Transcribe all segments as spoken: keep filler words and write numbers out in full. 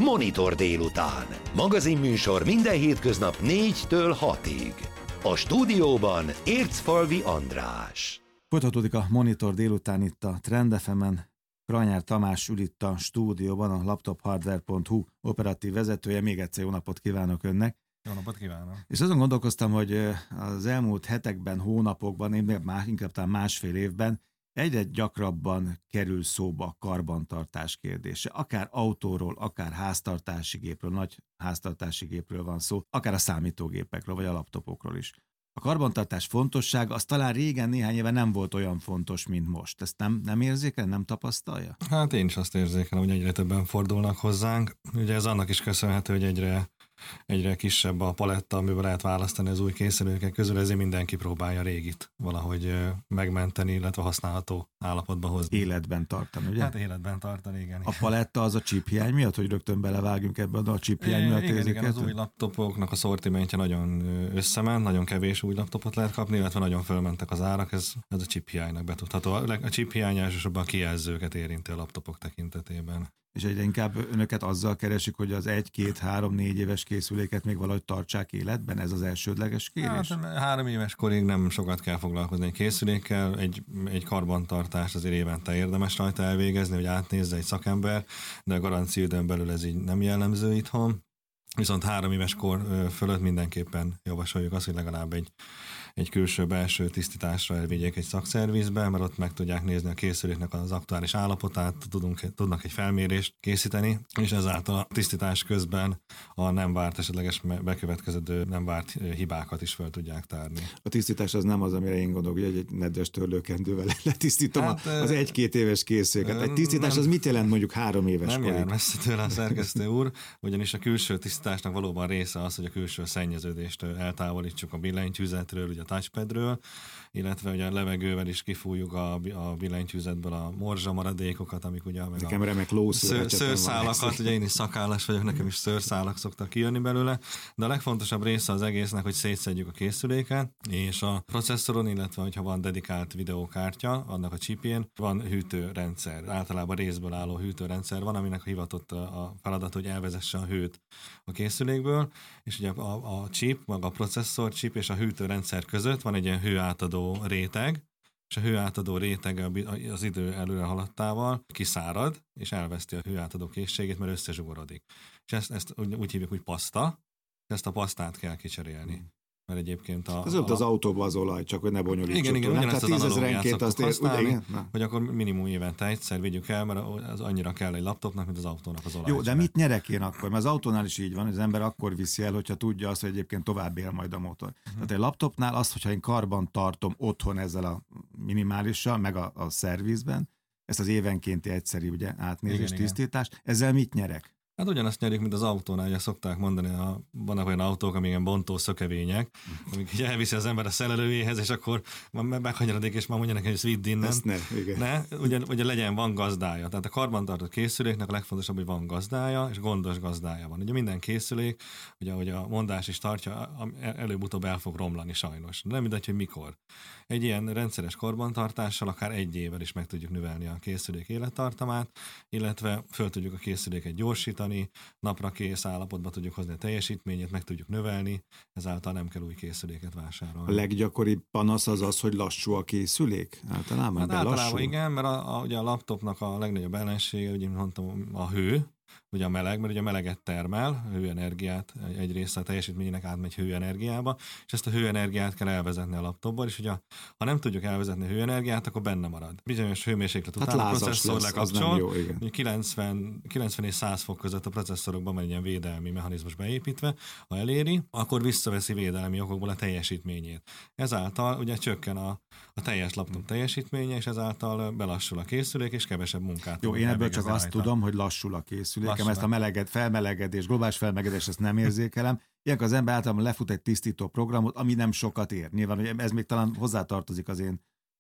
Monitor délután. Magazinműsor minden hétköznap négytől hatig. A stúdióban Ércfalvi András. Folytatódik a Monitor délután itt a Trend ef emen. Krajnyár Tamás ül itt a stúdióban, a laptop hardware pont hu operatív vezetője. Még egyszer jó napot kívánok önnek. Jó napot kívánok. És azon gondolkoztam, hogy az elmúlt hetekben, hónapokban, én már inkább talán másfél évben egyre gyakrabban kerül szóba a karbantartás kérdése. Akár autóról, akár háztartási gépről, nagy háztartási gépről van szó, akár a számítógépekről, vagy a laptopokról is. A karbantartás fontossága az talán régen néhány éve nem volt olyan fontos, mint most. Ezt nem, nem érzékel, nem tapasztalja? Hát én is azt érzékelem, hogy egyre többen fordulnak hozzánk. Ugye ez annak is köszönhető, hogy egyre egyre kisebb a paletta, amiből lehet választani az új készülőkek közül, ezért mindenki próbálja a régit valahogy megmenteni, illetve használható állapotba hozni. Életben tartani, ugye? Hát életben tartani, igen. A paletta az a chip hiány miatt, hogy rögtön belevágjunk ebbe a chip hiány miatt? Igen, igen, az új laptopoknak a szortimentje nagyon összement, nagyon kevés új laptopot lehet kapni, illetve nagyon fölmentek az árak, ez, ez a chip hiánynak betudható. A chip hiány elsősorban a kijelzőket érinti a laptopok tekintetében. És egyre inkább önöket azzal keresik, hogy az egy, két, három, négy éves készüléket még valahogy tartsák életben? Ez az elsődleges kérés? Hát, három éves korig nem sokat kell foglalkozni egy készülékkel, egy, egy karbantartást azért évente érdemes rajta elvégezni, hogy átnézze egy szakember, de a garancia időn belül ez így nem jellemző itthon. Viszont három éves kor fölött mindenképpen javasoljuk azt, hogy legalább egy, egy külső-belső tisztításra elvigyék egy szakszervizbe, mert ott meg tudják nézni a készüléknek az aktuális állapotát, tudunk, tudnak egy felmérést készíteni, és ezáltal a tisztítás közben a nem várt, esetleges bekövetkező nem várt hibákat is fel tudják tárni. A tisztítás az nem az, amire én gondolok, hogy egy nedves törlőkendővel letisztítom hát, az egy-két éves készüléket. Egy tisztítás nem, az mit jelent mondjuk három éves nem korig? Nem jár messze tőle a szerkesztő úr, ugyanis a külső tisztításnak valóban része az, hogy a külső szennyeződést eltávolítsuk a billentyűzetről, ugye a touchpadről, illetve ugye a levegővel is kifújjuk a, a billentyűzetből a morzsa maradékokat, amik ugye meg nekem a remek szőr, szőrszálakat, ugye én is szakállas vagyok, nekem is szőrszálak szoktak kijönni belőle, de a legfontosabb része az egésznek, hogy szétszedjük a készüléket, és a processzoron, illetve hogyha van dedikált videókártya, annak a chipjén van hűtőrendszer, általában részből álló hűtőrendszer van, aminek hivatott a feladat, hogy elvezesse a hőt a készülékből, és ugye a, a chip, maga a processzor chip és a hűtőrendszer között van egy ilyen hőátadó réteg, és a hőátadó réteg az idő előre haladtával kiszárad, és elveszti a hőátadó készségét, mert összezsugorodik. És ezt, ezt úgy, úgy hívjuk, hogy paszta, és ezt a pasztát kell kicserélni. Mert egyébként a... Ez ott az autóban az olaj, csak hogy ne bonyolítsuk. Igen, igen, ugyanezt az analógiát szoktuk használni, igen? hogy akkor minimum évente egyszer vigyük el, mert az annyira kell egy laptopnak, mint az autónak az olaj. Jó, de mit nyerek én akkor? Mert az autónál is így van, hogy az ember akkor viszi el, hogyha tudja azt, hogy egyébként tovább él majd a motor. Uh-huh. Tehát egy laptopnál azt, hogyha én karban tartom otthon ezzel a minimálissal, meg a, a szervizben, ezt az évenkénti egyszeri ugye, átnézés, igen, tisztítás, igen. Ezzel mit nyerek? Hát ugyanazt nyerjük, mint az autónál, ugye szokták mondani, a, vannak olyan autók, amik ilyen bontó szökevények, amik elviszi az ember a szerelőjéhez, és akkor meghanyarodik, és már mondja neki, hogy ezt vidd innen. Ezt ne, igen. Ne, ugye, ugye legyen, van gazdája. Tehát a karbantartott készüléknek a legfontosabb, hogy van gazdája, és gondos gazdája van. Ugye minden készülék, ugye ahogy a mondás is tartja, előbb-utóbb el fog romlani sajnos. Nem mindegy, hogy mikor. Egy ilyen rendszeres karbantartással akár egy évvel is meg tudjuk növelni a készülék élettartamát, illetve föl tudjuk a készüléket gyorsítani, napra kész állapotba tudjuk hozni a teljesítményét, meg tudjuk növelni, ezáltal nem kell új készüléket vásárolni. A leggyakoribb panasz az az, hogy lassú a készülék? Általában, hát általában igen, mert a, a, ugye a laptopnak a legnagyobb ellensége, ugye mondtam, a hő, ugye a meleg, mert ugye a meleget termel, a hőenergiát, egy része a teljesítményének átmegy hőenergiába, és ezt a hőenergiát kell elvezetni a laptopból, és ugye ha nem tudjuk elvezetni a hőenergiát, akkor benne marad. Bizonyos hőmérséklet után hát a processzor lekapcsol, kilencven, kilencven és száz fok között a processzorokban van egy ilyen védelmi mechanizmus beépítve, ha eléri, akkor visszaveszi védelmi okokból a teljesítményét. Ezáltal ugye csökken a, a teljes laptop teljesítménye, és ezáltal belassul a készülék, és kevesebb munkát. Jó, én ebből csak azt rajta. tudom, hogy lassul a készülék. Nekem ezt a meleged, felmelegedés, globális felmelegedés, ezt nem érzékelem. Ilyenkor az ember általában lefut egy tisztító programot, ami nem sokat ér. Nyilván, hogy ez még talán hozzátartozik az én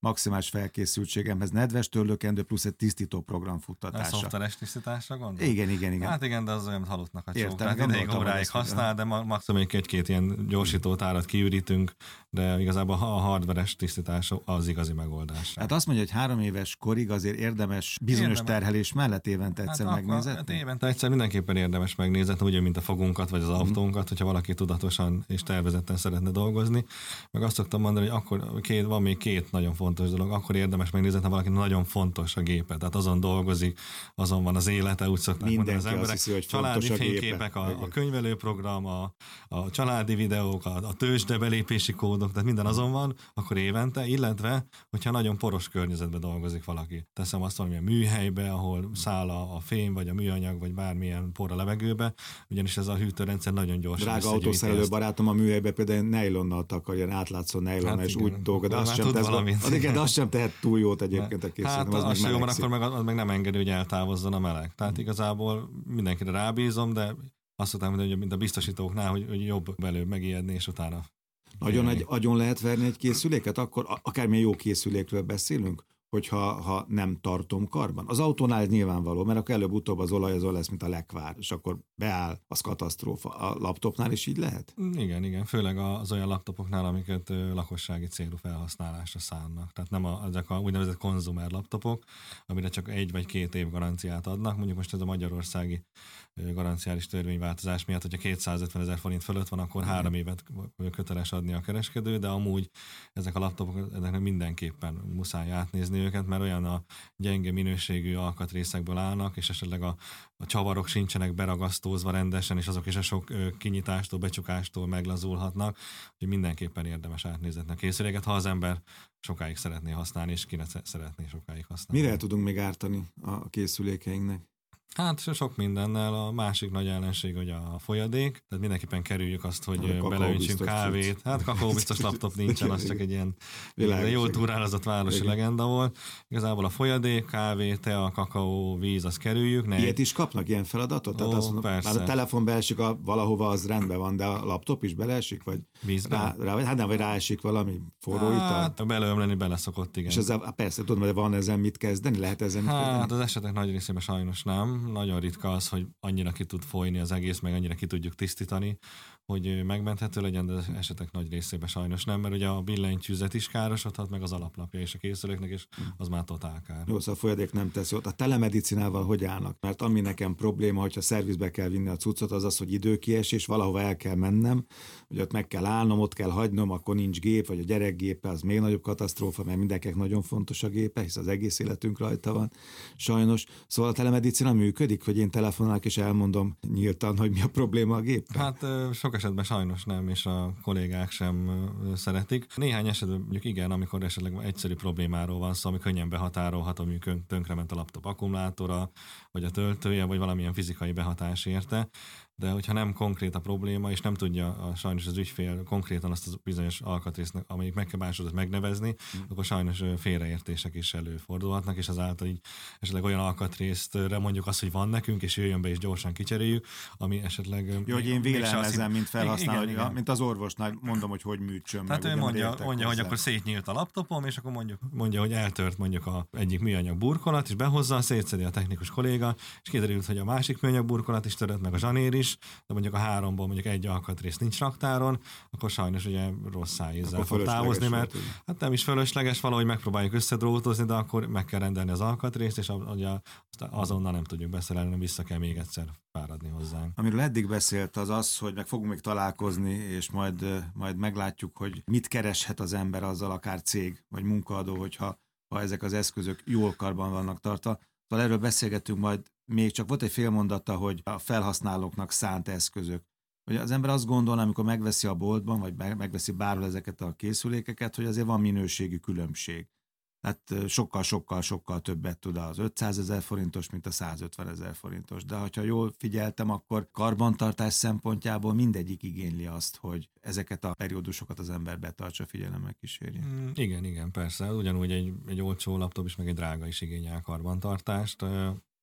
maximális felkészültségemhez nedves törlőkendő plusz egy tisztító program futtatása. A szoftveres tisztításra gondol? Igen, igen, igen. Hát igen, de az olyan, mint halottnak a csók. Értem, Tehát ideig gondoltam, óráig ezt- használ, de ma- maximum egy-két ilyen gyorsítótárat kiürítünk, de igazából a hardveres tisztítás az igazi megoldás. Hát azt mondja, hogy három éves korig azért érdemes bizonyos Érdemes. terhelés mellett évente egyszer hát megnézetni? Hát évente egyszer mindenképpen érdemes megnézetni, ugye, mint a fogunkat, vagy az autónkat, hogyha valaki tudatosan és tervezetten szeretne dolgozni. Meg azt szoktam mondani, hogy akkor két, van még két nagyon fontos dolog, akkor érdemes megnézetni, ha valaki nagyon fontos a gépe, tehát azon dolgozik, azon van az élete, úgy szokták Mindenki mondani az azt emberek. hiszi, hogy Családi fontos a gépe. fényképek, a, a Igen. könyvelőprogram, a, a családi videók, a, a tőzsde belépési kódok, tehát minden azon van, akkor évente, illetve, hogyha nagyon poros környezetben dolgozik valaki. Teszem azt valamilyen műhelybe, ahol száll a, a fém, vagy a műanyag, vagy bármilyen por a levegőbe, ugyanis ez a hűtőrendszer nagyon gyorsan Drága összegyűjti autószerelő ezt. barátom a műhelybe például nylonnal takar, ilyen átlátszó nylonnal, Hát és igen, úgy dolgod, akkor azt már sem, tud tesz, valamit. az, igen, azt sem tehet túl jót egyébként a Hát készítőm, az, az, az meg jó, mert melegszik. akkor meg, az meg nem engedi, hogy eltávozzon a meleg. Tehát igazából mindenkire rábízom, de azt mondtam, hogy mint a biztosítóknál, hogy, hogy jobb belőle megijedni, és utána Nagyon egy, agyon lehet verni egy készüléket, akkor a- akármilyen jó készülékről beszélünk, hogyha ha nem tartom karban. Az autónál ez nyilvánvaló, mert akkor előbb-utóbb az olaj az olyan lesz, mint a lekvár, és akkor beáll, az katasztrófa. A laptopnál is így lehet? Igen, igen, főleg az olyan laptopoknál, amiket ö, lakossági célú felhasználásra szánnak. Tehát nem a, ezek a úgynevezett konzumer laptopok, amire csak egy vagy két év garanciát adnak. Mondjuk most ez a magyarországi ö, garanciális törvényváltozás miatt, hogyha kétszázötven ezer forint fölött van, akkor három évet köteles adni a kereskedő, de amúgy ezek a laptopok, ezeknek mindenképpen muszáj átnézni őket, mert olyan a gyenge minőségű alkatrészekből állnak, és esetleg a, a csavarok sincsenek beragasztózva rendesen, és azok is a sok ö, kinyitástól, becsukástól meglazulhatnak, hogy mindenképpen érdemes átnézetni a készüléket, ha az ember sokáig szeretné használni, és ki szeretné sokáig használni. Mire tudunk még ártani a készülékeinknek? Hát so- sok mindennel. A másik nagy ellenség, hogy a folyadék, tehát mindenképpen kerüljük azt, hogy A kakaó beleöntsünk biztos kávét. cucc. Hát kakaóbiztos laptop nincsen, az csak egy ilyen Világos, jól igen. túrálozott városi Igen. legenda volt. Igazából a folyadék, kávé, tea, kakaó, víz, azt kerüljük. Ne Ilyet is kapnak, ilyen feladatot? Tehát Ó, azt mondom, persze. már a telefon beesik a, valahova, az rendben van, de a laptop is beleesik? Vagy vízbe. rá, rá, vagy hát nem, vagy ráesik valami forró ital? Hát belőmleni beleszokott, igen. És ezzel, hát persze, tudom, hogy van ezen mit kezdeni? Lehet ezen mit Hát kezdeni? az esetek nagy részében sajnos nem. Nagyon ritka az, hogy annyira ki tud folyni az egész, meg annyira ki tudjuk tisztítani, hogy megmenthető legyen, de az esetek nagy részében sajnos nem, mert ugye a billentyűzet is károsodhat, meg az alaplapja és a készüléknek, és az már totál kár. Jó, szóval a folyadék nem tesz jót. A telemedicinával hogy állnak? Mert ami nekem probléma, hogyha szervizbe kell vinni a cuccot, az az, hogy időkiesés, valahova el kell mennem, hogy ott meg kell állnom, ott kell hagynom, akkor nincs gép, vagy a gyerek gépe, az még nagyobb katasztrófa, mert mindenkinek nagyon fontos a gépe, hisz az egész életünk rajta van. Sajnos. Szóval a telemedicina működik, hogy én telefonálok és elmondom nyíltan, hogy mi a probléma a géppel? Hát ö, sok esetben sajnos nem, és a kollégák sem ö, szeretik. Néhány esetben mondjuk igen, amikor esetleg egyszerű problémáról van szó, ami könnyen behatárolható, mondjuk tönkrement a laptop akkumulátora, vagy a töltője, vagy valamilyen fizikai behatás érte. De hogyha nem konkrét a probléma, és nem tudja a, sajnos az ügyfél konkrétan azt a bizonyos alkatrészt, amelyik megkebásodott megnevezni, mm. akkor sajnos ö, félreértések is előfordulhatnak, és azáltal így esetleg olyan alkatrésztre mondjuk azt, hogy van nekünk, és jöjjön be és gyorsan kicseréljük, ami esetleg... Jó, hogy én vélelmezem, mint felhasználó, igen, hogy, igen. mint az orvosnál mondom, hogy hogy műtsön. Tehát meg, ő ugye, mondja, értek mondja hogy hozzá. akkor szétnyílt a laptopom, és akkor mondjuk, mondja, hogy eltört mondjuk a egyik műanyag burkolat, és behozza, szétszedi a technikus kolléga, és kiderült, hogy a másik műanyag burkolat is törött, meg a zsanér is, de mondjuk a háromból mondjuk egy alkatrész nincs raktáron, akkor sajnos ugye rossz szájízzel Akkor fog távozni, fölösleges mert volt, ugye. hát nem is fölösleges, valahogy megpróbáljuk összedrótozni, de akkor meg kell rendelni az alkatrészt, és a- ugye azonnal nem tudjuk beszerelni, hanem vissza kell még egyszer fáradni hozzánk. Amiről eddig beszélt, az az, hogy meg fogunk még találkozni, és majd, ö, majd meglátjuk, hogy mit kereshet az ember azzal, akár cég vagy munkaadó, hogyha ha ezek az eszközök jól karban vannak tartva. Szóval erről beszélgetünk majd, még csak volt egy fél mondata, hogy a felhasználóknak szánt eszközök. Hogy az ember azt gondolna, amikor megveszi a boltban, vagy meg- megveszi bárhol ezeket a készülékeket, hogy azért van minőségi különbség. Tehát sokkal-sokkal-sokkal többet tud az ötszázezer forintos, mint a százötven ezer forintos. De ha jól figyeltem, akkor karbantartás szempontjából mindegyik igényli azt, hogy ezeket a periódusokat az ember betartsa, figyelemmel kísérje. Mm, igen, igen, persze. Ugyanúgy egy, egy olcsó laptop is, meg egy drága is igényel karbantartást. Ö,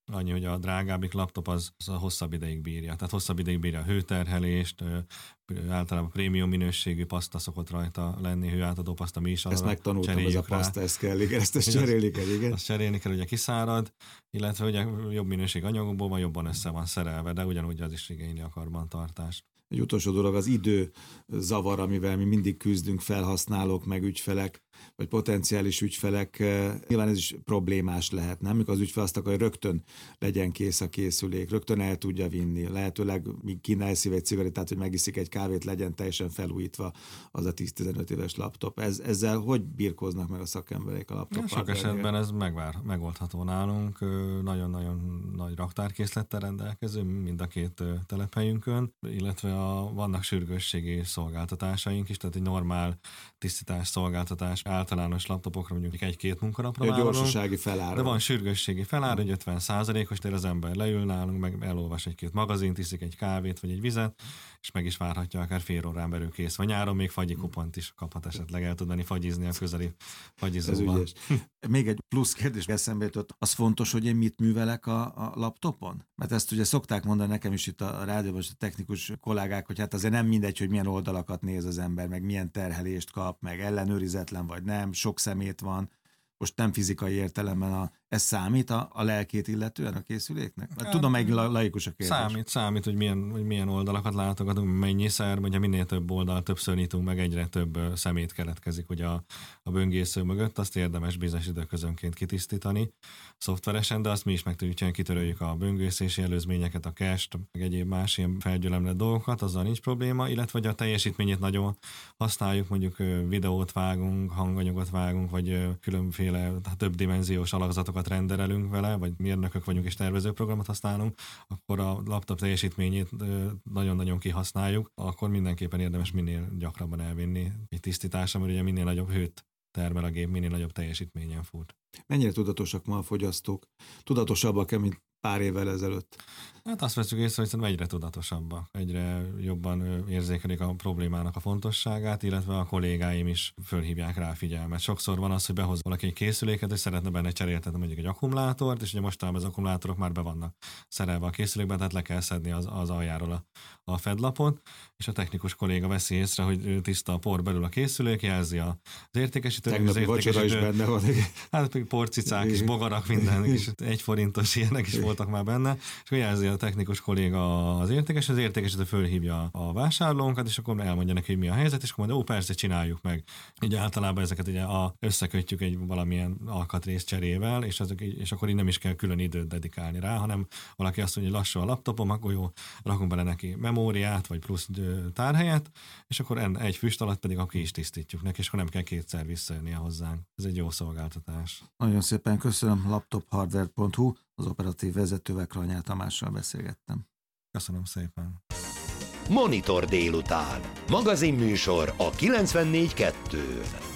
Annyi, hogy a drágábbik laptop az, az a hosszabb ideig bírja. Tehát hosszabb ideig bírja a hőterhelést, általában prémium minőségű paszta szokott rajta lenni, hőátadó paszta, mi is. Ezt megtanultam, ez a paszta, ezt kell, igen, ezt, ezt cserélni kell, igen. Azt cserélni kell, ugye kiszárad, illetve ugye jobb minőség anyagokból van, jobban össze van szerelve, de ugyanúgy az is igényli a karbantartást. Egy utolsó dolog az idő zavar, amivel mi mindig küzdünk, felhasználók, meg ügyfelek, vagy potenciális ügyfelek. Nyilván ez is problémás lehet, nem? Mikor az ügyfel azt akarja, hogy rögtön legyen kész a készülék, rögtön el tudja vinni. Lehetőleg míg kínál elszív egy cigarettát, hogy megiszik egy kávét, legyen teljesen felújítva az a tíz-tizenöt éves laptop. Ez, ezzel hogy birkóznak meg a szakemberek a laptoppal? Sok esetben ez megvár, megoldható nálunk. Nagyon-nagyon nagy raktárkészlettel rendelkező mind a két telephelyünkön, illetve a, vannak sürgősségi szolgáltatásaink is, tehát egy normál tisztítás szolgáltatás általános laptopokra mondjuk egy-két munkanapra vállalunk. Gyorsasági felára. De van sürgősségi felára, egy ötven százalékos, tehát az ember leül nálunk, meg elolvas egy-két magazint, iszik egy kávét vagy egy vizet, és meg is várhatja, akár fél órán belül kész. Vagy nyáron még fagyi kupont is kaphat esetleg, el tud menni fagyizni a közeli fagyizóban. Még egy plusz kérdés eszembe jutott. Az fontos, hogy én mit művelek a, a laptopon? Mert ezt ugye szokták mondani nekem is itt a rádióban, a technikus kollégák, hogy hát azért nem mindegy, hogy milyen oldalakat néz az ember, meg milyen terhelést kap, meg ellenőrizetlen vagy nem, sok szemét van. Most nem fizikai értelemben a, ez számít a, a lelkét illetően a készüléknek? Mert tudom, meg laikus a kérdés. Számít, számít, hogy milyen, hogy milyen oldalakat látogatunk, mennyiszer, hogyha minél több oldal, többször nyitunk, meg egyre több szemét keletkezik ugye a, a böngésző mögött, azt érdemes bizonyos időközönként kitisztítani szoftveresen, de azt mi is meg tudjuk csinálni, kitöröljük a böngészési előzményeket, a cache-t, meg egyéb más ilyen felgyülemlett dolgokat, azzal nincs probléma, illetve hogy a teljesítményét nagyon használjuk, mondjuk videót vágunk, hanganyagot vágunk, vagy különféle többdimenziós alakzatokat renderelünk vele, vagy mérnökök vagyunk és tervezőprogramot használunk, akkor a laptop teljesítményét nagyon-nagyon kihasználjuk, akkor mindenképpen érdemes minél gyakrabban elvinni egy tisztításra, mert ugye minél nagyobb hőt termel a gép, minél nagyobb teljesítményen fut. Mennyire tudatosak ma a fogyasztók? Tudatosabbak-e, mint pár évvel ezelőtt? Hát azt veszük észre, hogy szerintem egyre tudatosabbak, egyre jobban érzékelik a problémának a fontosságát, illetve a kollégáim is fölhívják rá a figyelmet. Sokszor van az, hogy behoz valaki egy készüléket, és szeretne benne cseréltetni mondjuk egy akkumulátort, és ugye mostanában az akkumulátorok már be vannak szerelve a készülékben, tehát le kell szedni az, az aljáról a, a fedlapot, és a technikus kolléga veszi észre, hogy tiszta a por belül a készülék, jelzi az értékesítőt. Tegnapi vacsora is benne van. Hát porcicák és bogarak, minden, és egy forintos ilyenek is voltak már benne, és akkor jelzi a technikus kolléga az értékes, az értékesítő fölhívja a vásárlónkat, és akkor elmondja neki, hogy mi a helyzet, és akkor mondja, ó, persze, csináljuk meg. Ugye általában ezeket ugye a, összekötjük egy valamilyen alkatrész cserével, és, azok, és akkor így nem is kell külön időt dedikálni rá, hanem valaki azt mondja, hogy lassú a laptopom, akkor jó, rakunk bele neki memóriát, vagy plusz tárhelyet, és akkor egy füst alatt pedig aki is tisztítjuk neki, és akkor nem kell kétszer visszajönnie hozzánk. Ez egy jó szolgáltatás. Nagyon szépen köszönöm, laptop hardware pont hu, az operatív vezetővel, Kranyál Tamással beszélgettem. Köszönöm szépen. Monitor délután. Magazinműsor a kilencvennégy kettőn.